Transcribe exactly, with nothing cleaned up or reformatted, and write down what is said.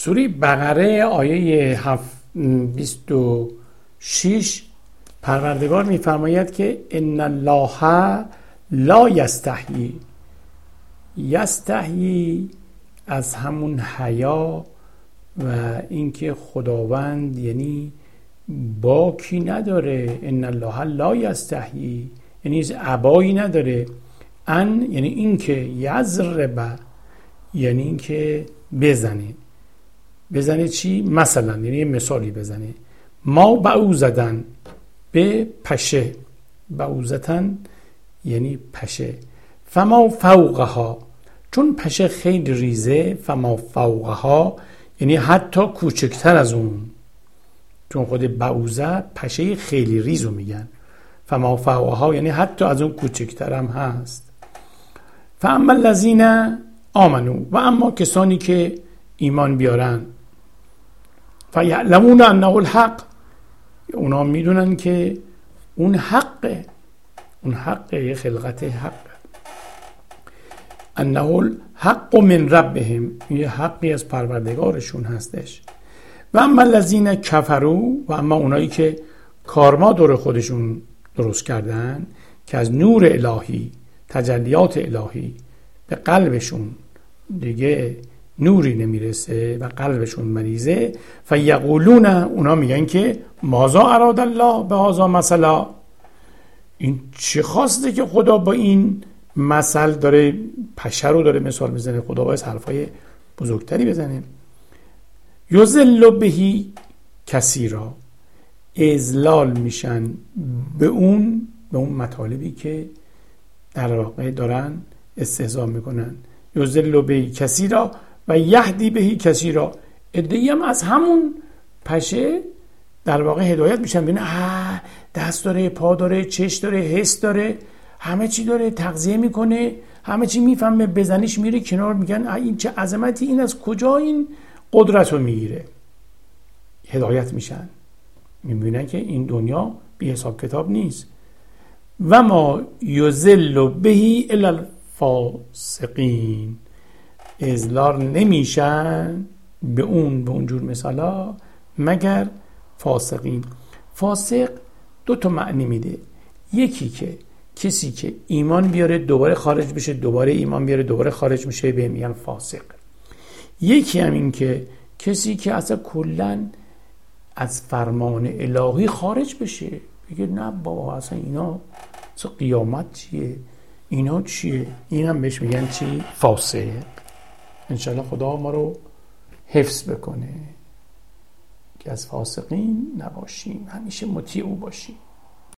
سوره بقره آیه بیست و شش پروردگار می‌فرماید که ان الله لا یستحیی. یستحیی از همون حیا و اینکه خداوند یعنی باکی نداره. ان الله لا یستحیی یعنی ابایی نداره. ان یعنی اینکه یضرب یعنی اینکه بزنه. بزنه چی؟ مثلا یعنی یه مثالی بزنه. ما بعوزدن به پشه، بعوزتن یعنی پشه. فما فوقها چون پشه خیلی ریزه، فما فوقها یعنی حتی کوچکتر از اون، چون خود بعوزه پشه خیلی ریزو میگن. فما فوقها یعنی حتی از اون کوچکتر هم هست. فاما الذین آمنو و اما کسانی که ایمان بیارن، فیعلمون انه الحق اونا میدونن که اون حقه، اون حقه، خلقت حق، انه الحق من ربهم یه حقی از پروردگارشون هستش. و اما الذین کفروا و اما اونایی که کارما دور خودشون درست کردن که از نور الهی، تجلیات الهی به قلبشون دیگه نوری نمیرسه و قلبشون مریضه، فیقولون اونا میگن که ماذا اراد الله به هذا مثلا، این چه خواسته که خدا با این مثل داره پشه رو داره مثال میزنه. خدا باید حرفای بزرگتری بزنه. یضل بهی کثیرا اذلال میشن به اون به اون مطالبی که در واقع دارن استهزا میکنن. یضل بهی کثیرا و یهدی بهی کثیرا ادعی هم از همون پشه در واقع هدایت میشن. ببین دست داره، پا داره، چش داره، حس داره، همه چی داره، تغذیه میکنه، همه چی میفهمه، بزنیش میره کنار، میگن این چه عظمتی، این از کجا این قدرت رو میگیره. هدایت میشن، میبینن که این دنیا بی حساب کتاب نیست. و ما یذل بهی الا الفاسقین اذلال نمیشن به اون به اونجور مثلا مگر فاسقین. فاسق دو تا معنی میده. یکی که کسی که ایمان بیاره دوباره خارج بشه، دوباره ایمان بیاره دوباره خارج میشه، به میگن فاسق. یکی هم این که کسی که اصلا کلن از فرمان الهی خارج بشه، بگه نه بابا اصلا اینا اصلا قیامت چیه، اینا چیه، این هم بهش میگن چی؟ فاسق. انشالله خدا ما رو حفظ بکنه که از فاسقین نباشیم، همیشه مطیع او باشیم.